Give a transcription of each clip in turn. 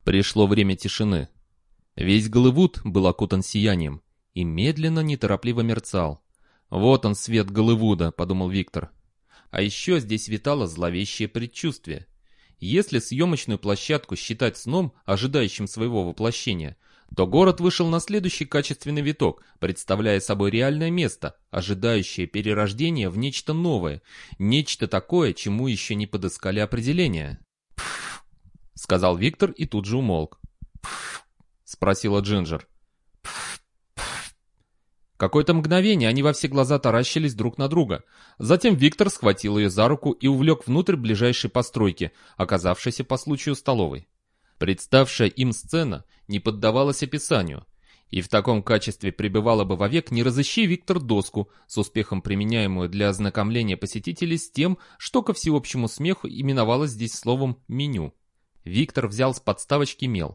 Пришло время тишины. Весь Голливуд был окутан сиянием и медленно, неторопливо мерцал. «Вот он, свет Голливуда», — подумал Виктор. А еще здесь витало зловещее предчувствие. Если съемочную площадку считать сном, ожидающим своего воплощения, то город вышел на следующий качественный виток, представляя собой реальное место, ожидающее перерождения в нечто новое, нечто такое, чему еще не подыскали определения. «Пф», — сказал Виктор и тут же умолк. «Пф», — спросила Джинджер. «Пф, пф». Какое-то мгновение они во все глаза таращились друг на друга. Затем Виктор схватил ее за руку и увлек внутрь ближайшей постройки, оказавшейся по случаю столовой. Представшая им сцена не поддавалась описанию, и в таком качестве пребывала бы вовек, не разыщи Виктор доску, с успехом применяемую для ознакомления посетителей с тем, что ко всеобщему смеху именовалось здесь словом «меню». Виктор взял с подставочки мел.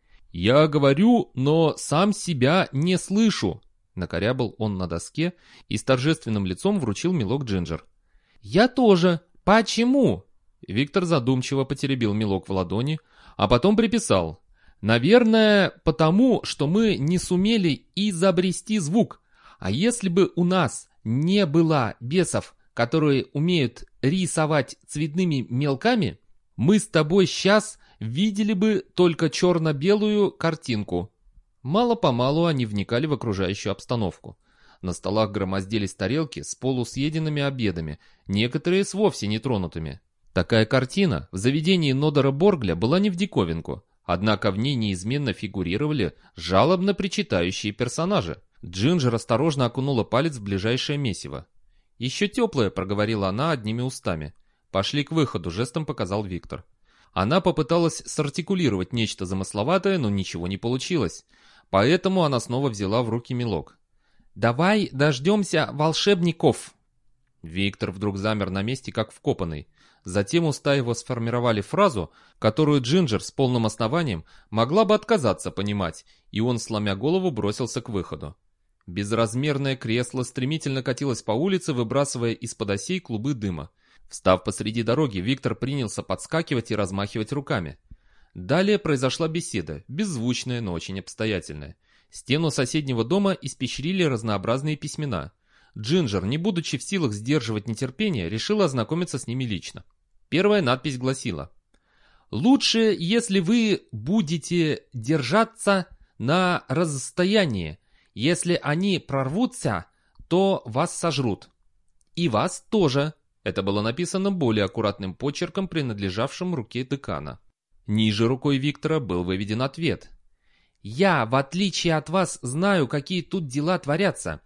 «Я говорю, но сам себя не слышу», — накорябал он на доске и с торжественным лицом вручил мелок Джинджер. «Я тоже. Почему?» Виктор задумчиво потеребил мелок в ладони, а потом приписал. «Наверное, потому, что мы не сумели изобрести звук. А если бы у нас не было бесов, которые умеют рисовать цветными мелками, мы с тобой сейчас видели бы только черно-белую картинку». Мало-помалу они вникали в окружающую обстановку. На столах громоздились тарелки с полусъеденными обедами, некоторые с вовсе нетронутыми. Такая картина в заведении Нодера Боргля была не в диковинку, однако в ней неизменно фигурировали жалобно причитающие персонажи. Джинджер осторожно окунула палец в ближайшее месиво. «Еще теплое», — проговорила она одними устами. «Пошли к выходу», — жестом показал Виктор. Она попыталась сартикулировать нечто замысловатое, но ничего не получилось. Поэтому она снова взяла в руки мелок. «Давай дождемся волшебников!» Виктор вдруг замер на месте, как вкопанный. Затем уста его сформировали фразу, которую Джинджер с полным основанием могла бы отказаться понимать, и он, сломя голову, бросился к выходу. Безразмерное кресло стремительно катилось по улице, выбрасывая из-под осей клубы дыма. Встав посреди дороги, Виктор принялся подскакивать и размахивать руками. Далее произошла беседа, беззвучная, но очень обстоятельная. Стену соседнего дома испещрили разнообразные письмена. Джинджер, не будучи в силах сдерживать нетерпение, решила ознакомиться с ними лично. Первая надпись гласила: «Лучше, если вы будете держаться на расстоянии. Если они прорвутся, то вас сожрут. И вас тоже». Это было написано более аккуратным почерком, принадлежавшим руке декана. Ниже рукой Виктора был выведен ответ. «Я, в отличие от вас, знаю, какие тут дела творятся,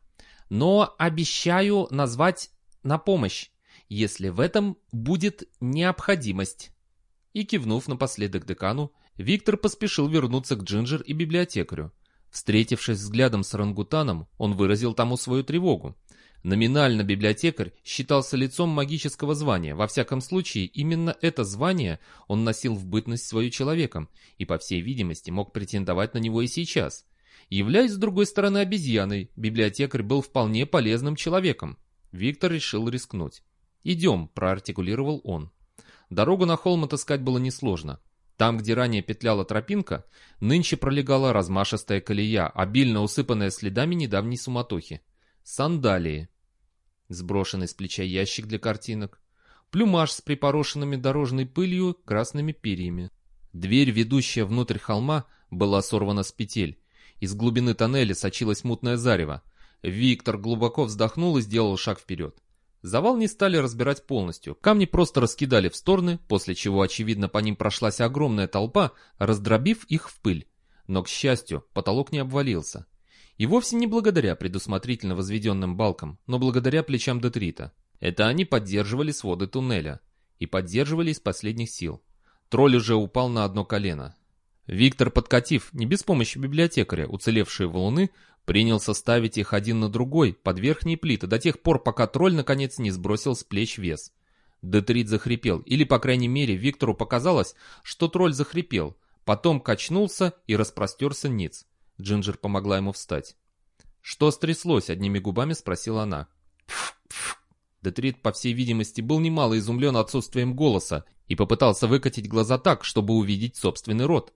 но обещаю назвать на помощь, если в этом будет необходимость». И кивнув напоследок декану, Виктор поспешил вернуться к Джинджер и библиотекарю. Встретившись взглядом с орангутаном, он выразил тому свою тревогу. Номинально библиотекарь считался лицом магического звания, во всяком случае именно это звание он носил в бытность свою человеком и, по всей видимости, мог претендовать на него и сейчас. Являясь с другой стороны обезьяной, библиотекарь был вполне полезным человеком. Виктор решил рискнуть. «Идем», — проартикулировал он. Дорогу на холм отыскать было несложно. Там, где ранее петляла тропинка, нынче пролегала размашистая колея, обильно усыпанная следами недавней суматохи. Сандалии. Сброшенный с плеча ящик для картинок, плюмаж с припорошенными дорожной пылью красными перьями. Дверь, ведущая внутрь холма, была сорвана с петель. Из глубины тоннеля сочилось мутное зарево. Виктор глубоко вздохнул и сделал шаг вперед. Завал не стали разбирать полностью, камни просто раскидали в стороны, после чего, очевидно, по ним прошлась огромная толпа, раздробив их в пыль. Но, к счастью, потолок не обвалился. И вовсе не благодаря предусмотрительно возведенным балкам, но благодаря плечам Детрита. Это они поддерживали своды туннеля. И поддерживали из последних сил. Тролль уже упал на одно колено. Виктор, подкатив, не без помощи библиотекаря, уцелевшие валуны, принялся ставить их один на другой, под верхние плиты, до тех пор, пока тролль наконец не сбросил с плеч вес. Детрит захрипел, или, по крайней мере, Виктору показалось, что тролль захрипел, потом качнулся и распростерся ниц. Джинджер помогла ему встать. «Что стряслось?» — одними губами спросила она. Детрит, по всей видимости, был немало изумлен отсутствием голоса и попытался выкатить глаза так, чтобы увидеть собственный рот.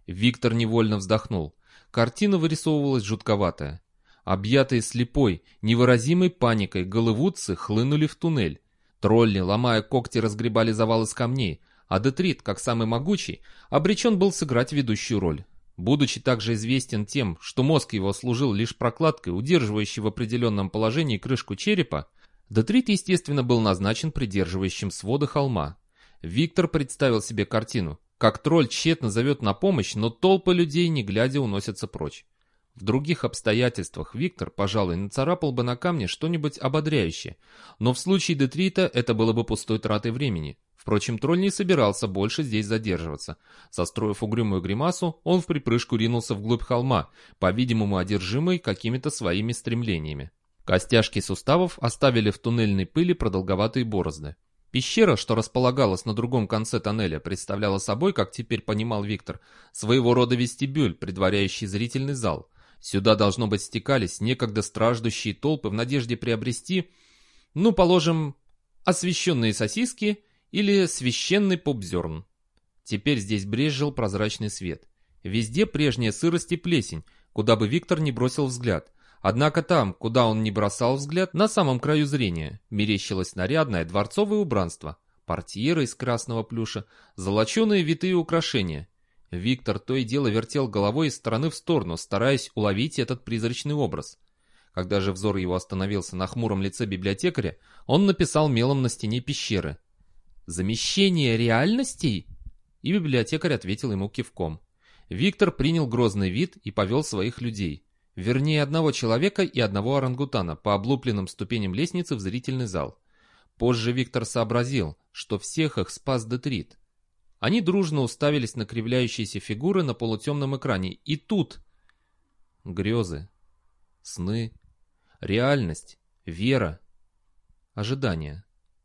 Виктор невольно вздохнул. Картина вырисовывалась жутковатая. Объятые слепой, невыразимой паникой, голливудцы хлынули в туннель. Тролли, ломая когти, разгребали завал из камней, а Детрит, как самый могучий, обречен был сыграть ведущую роль. Будучи также известен тем, что мозг его служил лишь прокладкой, удерживающей в определенном положении крышку черепа, Детрит, естественно, был назначен придерживающим своды холма. Виктор представил себе картину, как тролль тщетно зовет на помощь, но толпы людей, не глядя, уносятся прочь. В других обстоятельствах Виктор, пожалуй, нацарапал бы на камне что-нибудь ободряющее, но в случае Детрита это было бы пустой тратой времени. Впрочем, тролль не собирался больше здесь задерживаться. Состроив угрюмую гримасу, он в припрыжку ринулся вглубь холма, по-видимому одержимый какими-то своими стремлениями. Костяшки суставов оставили в туннельной пыли продолговатые борозды. Пещера, что располагалась на другом конце тоннеля, представляла собой, как теперь понимал Виктор, своего рода вестибюль, предваряющий зрительный зал. Сюда, должно быть, стекались некогда страждущие толпы в надежде приобрести, положим, освященные сосиски или священный попзерн. Теперь здесь брезжил прозрачный свет. Везде прежняя сырость и плесень, куда бы Виктор не бросил взгляд. Однако там, куда он не бросал взгляд, на самом краю зрения, мерещилось нарядное дворцовое убранство, портьеры из красного плюша, золоченые витые украшения. Виктор то и дело вертел головой из стороны в сторону, стараясь уловить этот призрачный образ. Когда же взор его остановился на хмуром лице библиотекаря, он написал мелом на стене пещеры: «Замещение реальностей?» И библиотекарь ответил ему кивком. Виктор принял грозный вид и повел своих людей, вернее одного человека и одного орангутана, по облупленным ступеням лестницы в зрительный зал. Позже Виктор сообразил, что всех их спас Детрит. Они дружно уставились на кривляющиеся фигуры на полутемном экране, и тут грезы, сны, реальность, вера, ожидание.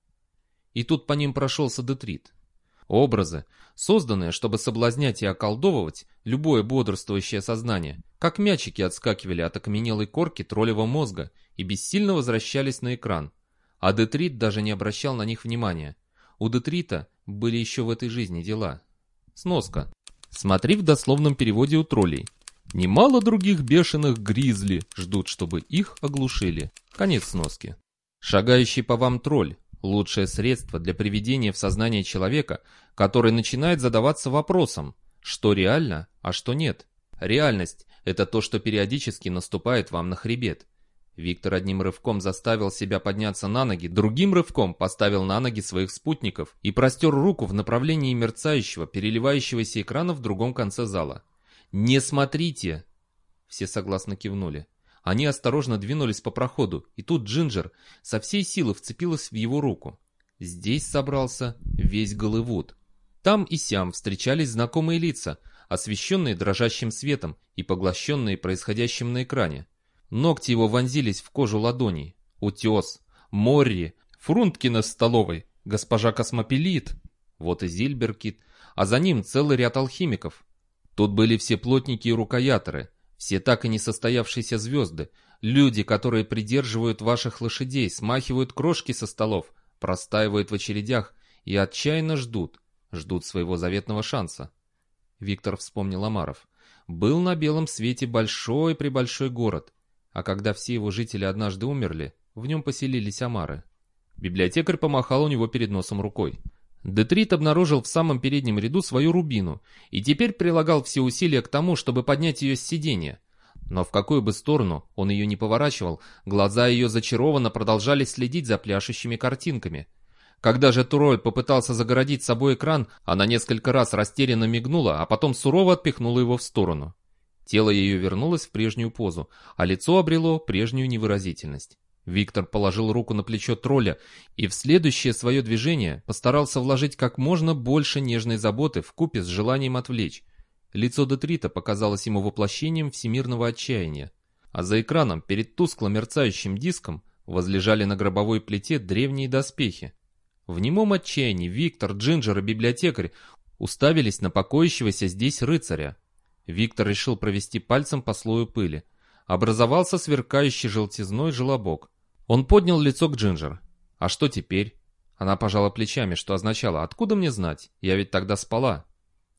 И тут по ним прошелся Детрит. Образы, созданные, чтобы соблазнять и околдовывать любое бодрствующее сознание, как мячики отскакивали от окаменелой корки троллевого мозга и бессильно возвращались на экран. А Детрит даже не обращал на них внимания. У Детрита были еще в этой жизни дела. Сноска. Смотри в дословном переводе у троллей. Немало других бешеных гризли ждут, чтобы их оглушили. Конец сноски. Шагающий по вам тролль — лучшее средство для приведения в сознание человека, который начинает задаваться вопросом, что реально, а что нет. Реальность — это то, что периодически наступает вам на хребет. Виктор одним рывком заставил себя подняться на ноги, другим рывком поставил на ноги своих спутников и простер руку в направлении мерцающего, переливающегося экрана в другом конце зала. «Не смотрите!» Все согласно кивнули. Они осторожно двинулись по проходу, и тут Джинджер со всей силы вцепилась в его руку. Здесь собрался весь Голливуд. Там и сям встречались знакомые лица, освещенные дрожащим светом и поглощенные происходящим на экране. Ногти его вонзились в кожу ладоней. Утес, Морри, Фрунткина с столовой, госпожа Космопелит, вот и Зильберкит, а за ним целый ряд алхимиков. Тут были все плотники и рукояторы, все так и не состоявшиеся звезды, люди, которые придерживают ваших лошадей, смахивают крошки со столов, простаивают в очередях и отчаянно ждут своего заветного шанса. Виктор вспомнил Омаров. Был на белом свете большой-пребольшой город, а когда все его жители однажды умерли, в нем поселились омары. Библиотекарь помахал у него перед носом рукой. Детрит обнаружил в самом переднем ряду свою Рубину и теперь прилагал все усилия к тому, чтобы поднять ее с сиденья. Но в какую бы сторону он ее не поворачивал, глаза ее зачарованно продолжали следить за пляшущими картинками. Когда же тролль попытался загородить собой экран, она несколько раз растерянно мигнула, а потом сурово отпихнула его в сторону. Тело ее вернулось в прежнюю позу, а лицо обрело прежнюю невыразительность. Виктор положил руку на плечо тролля и в следующее свое движение постарался вложить как можно больше нежной заботы вкупе с желанием отвлечь. Лицо Детрита показалось ему воплощением всемирного отчаяния, а за экраном перед тускло мерцающим диском возлежали на гробовой плите древние доспехи. В немом отчаянии Виктор, Джинджер и библиотекарь уставились на покоящегося здесь рыцаря. Виктор решил провести пальцем по слою пыли. Образовался сверкающий желтизной желобок. Он поднял лицо к Джинджер. «А что теперь?» Она пожала плечами, что означало: «Откуда мне знать? Я ведь тогда спала».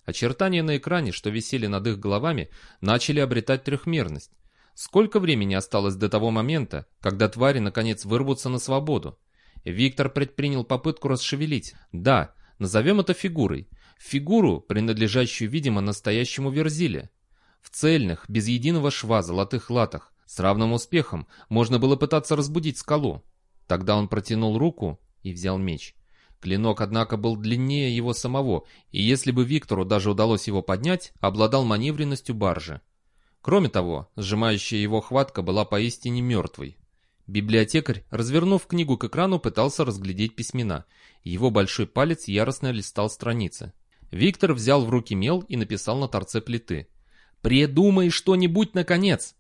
Очертания на экране, что висели над их головами, начали обретать трехмерность. Сколько времени осталось до того момента, когда твари наконец вырвутся на свободу? Виктор предпринял попытку расшевелить. Да, назовем это фигурой. Фигуру, принадлежащую, видимо, настоящему Верзиле. В цельных, без единого шва золотых латах, с равным успехом, можно было пытаться разбудить скалу. Тогда он протянул руку и взял меч. Клинок, однако, был длиннее его самого, и если бы Виктору даже удалось его поднять, обладал маневренностью баржи. Кроме того, сжимающая его хватка была поистине мертвой. Библиотекарь, развернув книгу к экрану, пытался разглядеть письмена. Его большой палец яростно листал страницы. Виктор взял в руки мел и написал на торце плиты. «Придумай что-нибудь, наконец!»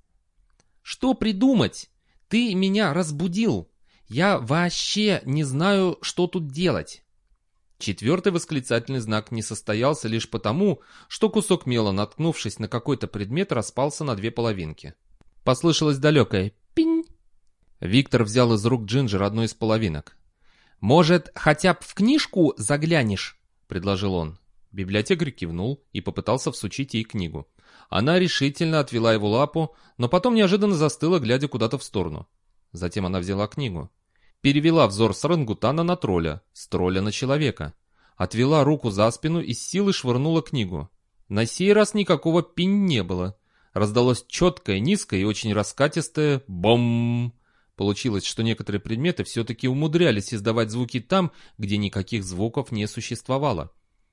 «Что придумать? Ты меня разбудил! Я вообще не знаю, что тут делать!» Четвертый восклицательный знак не состоялся лишь потому, что кусок мела, наткнувшись на какой-то предмет, распался на две половинки. Послышалось далекое «пинь». Виктор взял из рук Джинджер одну из половинок. «Может, хотя бы в книжку заглянешь?» — предложил он. Библиотекарь кивнул и попытался всучить ей книгу. Она решительно отвела его лапу, но потом неожиданно застыла, глядя куда-то в сторону. Затем она взяла книгу. Перевела взор с орангутана на тролля, с тролля на человека. Отвела руку за спину и с силой швырнула книгу. На сей раз никакого пинь не было. Раздалось четкое, низкое и очень раскатистое «бом». Получилось, что некоторые предметы все-таки умудрялись издавать звуки там, где никаких звуков не существовало.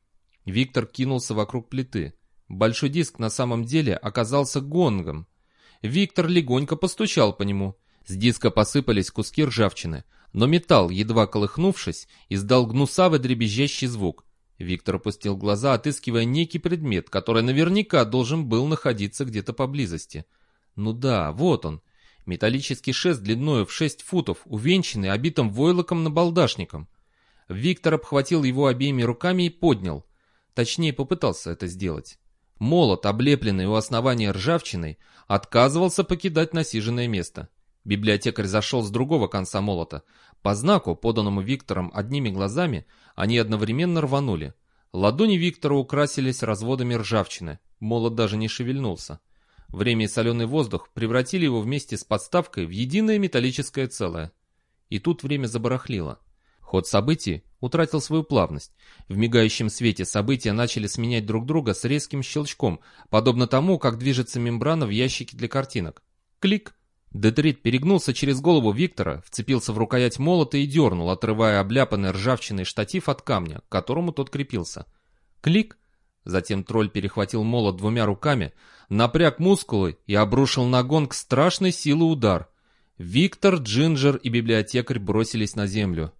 Виктор кинулся вокруг плиты. Большой диск на самом деле оказался гонгом. Виктор легонько постучал по нему. С диска посыпались куски ржавчины, но металл, едва колыхнувшись, издал гнусавый дребезжащий звук. Виктор опустил глаза, отыскивая некий предмет, который наверняка должен был находиться где-то поблизости. Ну да, вот он. Металлический шест длиною в 6 футов, увенчанный обитым войлоком набалдашником. Виктор обхватил его обеими руками и поднял. Точнее, попытался это сделать. Молот, облепленный у основания ржавчиной, отказывался покидать насиженное место. Библиотекарь зашел с другого конца молота. По знаку, поданному Виктором одними глазами, они одновременно рванули. Ладони Виктора украсились разводами ржавчины. Молот даже не шевельнулся. Время и соленый воздух превратили его вместе с подставкой в единое металлическое целое. И тут время забарахлило. Ход событий утратил свою плавность. В мигающем свете события начали сменять друг друга с резким щелчком, подобно тому, как движется мембрана в ящике для картинок. Клик! Детрит перегнулся через голову Виктора, вцепился в рукоять молота и дернул, отрывая обляпанный ржавчиной штатив от камня, к которому тот крепился. Клик! Затем тролль перехватил молот двумя руками, напряг мускулы и обрушил на гонг страшной силы удар. Виктор, Джинджер и библиотекарь бросились на землю.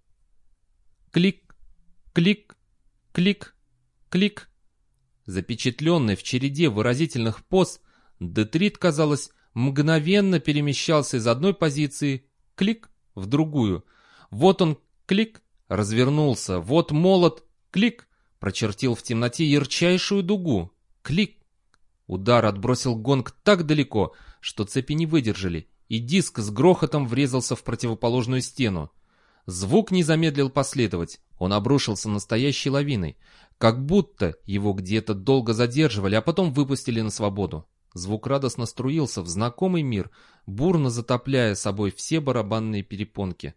Клик! Клик! Клик! Клик! Запечатленный в череде выразительных поз, Детрит, казалось, мгновенно перемещался из одной позиции, клик, в другую. Вот он, клик, развернулся, вот молот, клик, прочертил в темноте ярчайшую дугу, клик. Удар отбросил гонг так далеко, что цепи не выдержали, и диск с грохотом врезался в противоположную стену. Звук не замедлил последовать, он обрушился настоящей лавиной, как будто его где-то долго задерживали, а потом выпустили на свободу. Звук радостно струился в знакомый мир, бурно затопляя собой все барабанные перепонки.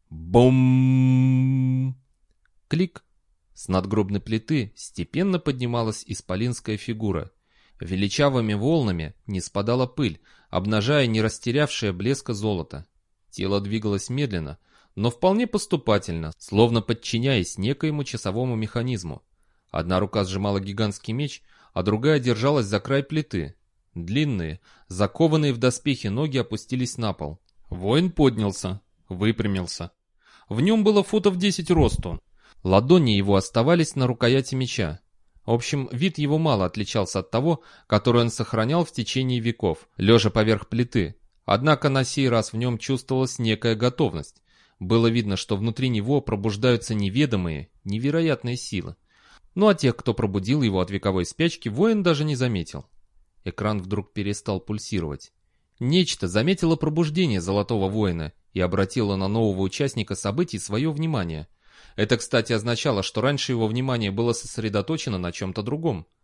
Бум! Клик! С надгробной плиты степенно поднималась исполинская фигура. Величавыми волнами не спадала пыль, обнажая не растерявшее блеска золота. Тело двигалось медленно, но вполне поступательно, словно подчиняясь некоему часовому механизму. Одна рука сжимала гигантский меч, а другая держалась за край плиты. Длинные, закованные в доспехи ноги опустились на пол. Воин поднялся, выпрямился. В нем было футов 10 росту. Ладони его оставались на рукояти меча. В общем, вид его мало отличался от того, который он сохранял в течение веков, лежа поверх плиты. Однако на сей раз в нем чувствовалась некая готовность. Было видно, что внутри него пробуждаются неведомые, невероятные силы. Ну а тех, кто пробудил его от вековой спячки, воин даже не заметил. Экран вдруг перестал пульсировать. Нечто заметило пробуждение Золотого Воина и обратило на нового участника событий свое внимание. Это, кстати, означало, что раньше его внимание было сосредоточено на чем-то другом.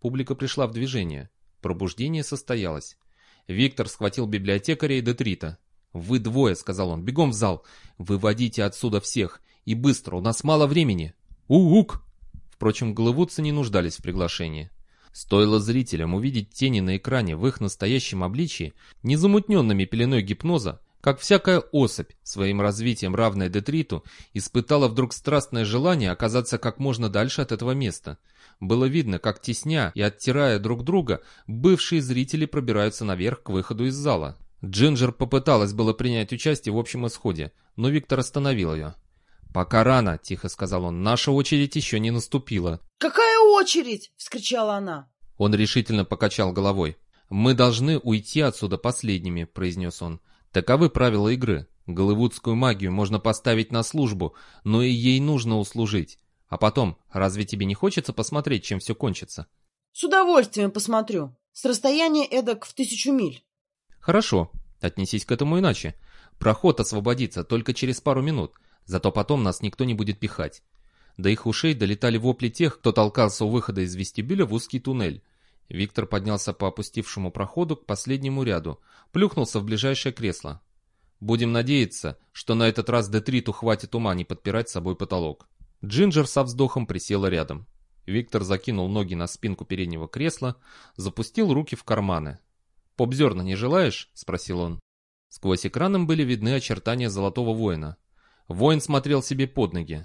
Публика пришла в движение. Пробуждение состоялось. Виктор схватил библиотекаря и Детрита. «Вы двое», — сказал он, — «бегом в зал. Выводите отсюда всех. И быстро, у нас мало времени». «Ук!» Впрочем, голливудцы не нуждались в приглашении. Стоило зрителям увидеть тени на экране в их настоящем обличии, незамутненными пеленой гипноза, как всякая особь, своим развитием равная Детриту, испытала вдруг страстное желание оказаться как можно дальше от этого места. Было видно, как, тесня и оттирая друг друга, бывшие зрители пробираются наверх к выходу из зала. Джинджер попыталась было принять участие в общем исходе, но Виктор остановил ее. «Пока рано», — тихо сказал он, — «наша очередь еще не наступила». «Какая очередь?» — вскричала она. Он решительно покачал головой. «Мы должны уйти отсюда последними», — произнес он. «Таковы правила игры. Голливудскую магию можно поставить на службу, но и ей нужно услужить. А потом, разве тебе не хочется посмотреть, чем все кончится?» «С удовольствием посмотрю. С расстояния эдак в 1000 миль». «Хорошо. Отнесись к этому иначе. Проход освободится только через пару минут, зато потом нас никто не будет пихать». До их ушей долетали вопли тех, кто толкался у выхода из вестибюля в узкий туннель. Виктор поднялся по опустевшему проходу к последнему ряду, плюхнулся в ближайшее кресло. «Будем надеяться, что на этот раз Детриту хватит ума не подпирать с собой потолок». Джинджер со вздохом присела рядом. Виктор закинул ноги на спинку переднего кресла, запустил руки в карманы. «Поп-зерна не желаешь?» — спросил он. Сквозь экраном были видны очертания Золотого Воина. Воин смотрел себе под ноги.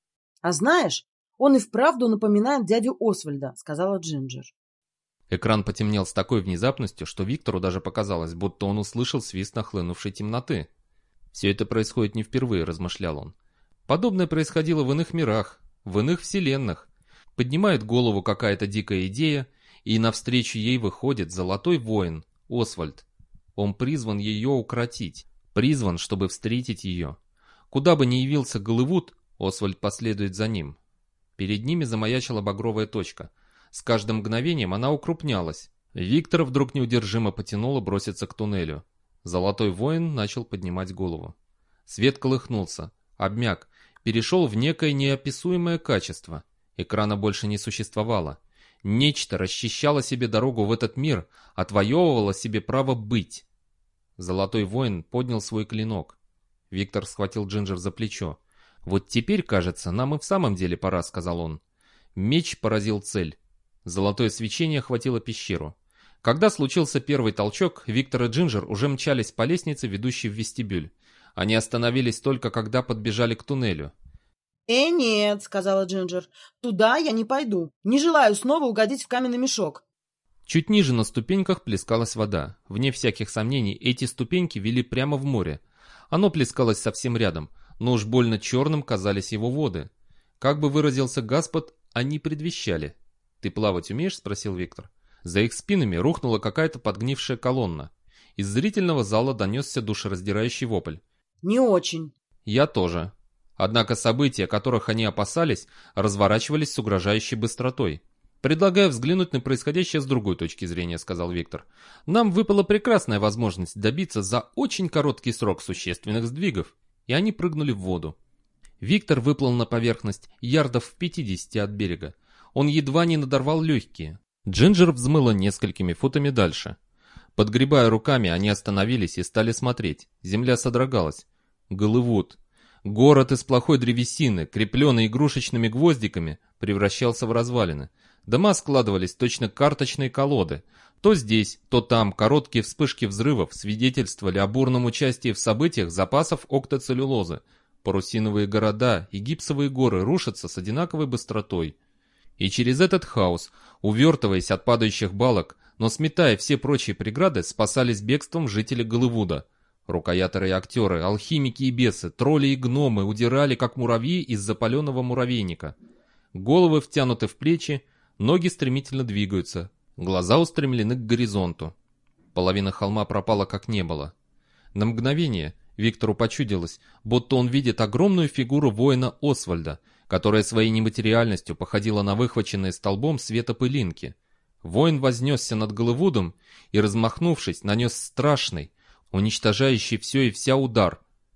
«А знаешь, он и вправду напоминает дядю Освальда», — сказала Джинджер. Экран потемнел с такой внезапностью, что Виктору даже показалось, будто он услышал свист нахлынувшей темноты. «Все это происходит не впервые», — размышлял он. «Подобное происходило в иных мирах, в иных вселенных. Поднимает голову какая-то дикая идея, и навстречу ей выходит Золотой Воин, Освальд. Он призван ее укротить, призван, чтобы встретить ее. Куда бы ни явился Голливуд, Освальд последует за ним». Перед ними замаячила багровая точка. С каждым мгновением она укрупнялась. Виктора вдруг неудержимо потянуло броситься к туннелю. Золотой Воин начал поднимать голову. Свет колыхнулся, обмяк, перешел в некое неописуемое качество. Экрана больше не существовало. Нечто расчищало себе дорогу в этот мир, отвоевывало себе право быть. Золотой Воин поднял свой клинок. Виктор схватил Джинджер за плечо. «Вот теперь, кажется, нам и в самом деле пора», — сказал он. Меч поразил цель. Золотое свечение охватило пещеру. Когда случился первый толчок, Виктор и Джинджер уже мчались по лестнице, ведущей в вестибюль. Они остановились только когда подбежали к туннелю. Нет», — сказала Джинджер, — «туда я не пойду. Не желаю снова угодить в каменный мешок». Чуть ниже на ступеньках плескалась вода. Вне всяких сомнений, эти ступеньки вели прямо в море. Оно плескалось совсем рядом, но уж больно черным казались его воды. Как бы выразился Гаспод, они предвещали. «Ты плавать умеешь?» — спросил Виктор. За их спинами рухнула какая-то подгнившая колонна. Из зрительного зала донесся душераздирающий вопль. «Не очень». «Я тоже». Однако события, которых они опасались, разворачивались с угрожающей быстротой. «Предлагаю взглянуть на происходящее с другой точки зрения», — сказал Виктор. «Нам выпала прекрасная возможность добиться за очень короткий срок существенных сдвигов». И они прыгнули в воду. Виктор выплыл на поверхность ярдов в 50 от берега. Он едва не надорвал легкие. Джинджер взмыла несколькими футами дальше. Подгребая руками, они остановились и стали смотреть. Земля содрогалась. Голливуд. Город из плохой древесины, крепленный игрушечными гвоздиками, превращался в развалины. Дома складывались точно карточные колоды. То здесь, то там короткие вспышки взрывов свидетельствовали о бурном участии в событиях запасов октоцеллюлозы. Парусиновые города и гипсовые горы рушатся с одинаковой быстротой. И через этот хаос, увертываясь от падающих балок, но сметая все прочие преграды, спасались бегством жители Голливуда. Рукояторы и актеры, алхимики и бесы, тролли и гномы удирали, как муравьи из запаленного муравейника. Головы втянуты в плечи, ноги стремительно двигаются, глаза устремлены к горизонту. Половина холма пропала, как не было. На мгновение Виктору почудилось, будто он видит огромную фигуру воина Освальда, которая своей нематериальностью походила на выхваченные столбом света пылинки. Воин вознесся над Голливудом и, размахнувшись, нанес страшный, уничтожающий все и вся удар.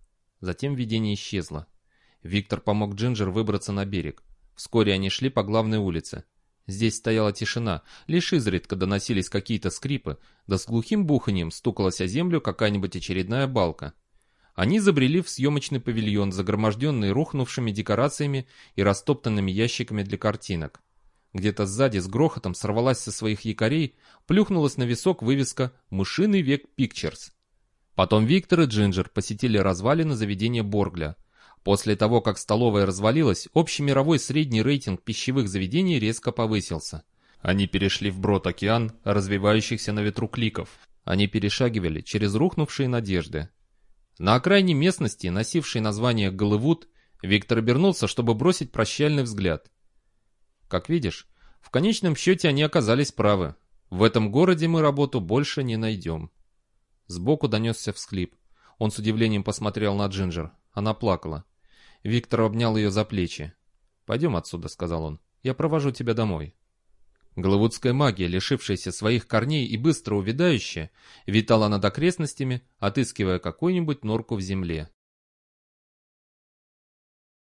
Затем видение исчезло. Виктор помог Джинджер выбраться на берег. Вскоре они шли по главной улице. Здесь стояла тишина, лишь изредка доносились какие-то скрипы, да с глухим буханием стукалась о землю какая-нибудь очередная балка. Они забрели в съемочный павильон, загроможденный рухнувшими декорациями и растоптанными ящиками для картинок. Где-то сзади с грохотом сорвалась со своих якорей, плюхнулась на висок вывеска «Мышиный век Пикчерс». Потом Виктор и Джинджер посетили развалины заведения Боргля. После того, как столовая развалилась, общемировой средний рейтинг пищевых заведений резко повысился. Они перешли вброд океан развивающихся на ветру кликов. Они перешагивали через рухнувшие надежды. На окраине местности, носившей название Голливуд, Виктор обернулся, чтобы бросить прощальный взгляд. Как видишь, в конечном счете они оказались правы. В этом городе мы работу больше не найдем. Сбоку донесся всхлип. Он с удивлением посмотрел на Джинджер. Она плакала. Виктор обнял ее за плечи. «Пойдем отсюда», — сказал он. «Я провожу тебя домой». Голливудская магия, лишившаяся своих корней и быстро увядающая, витала над окрестностями, отыскивая какую-нибудь норку в земле.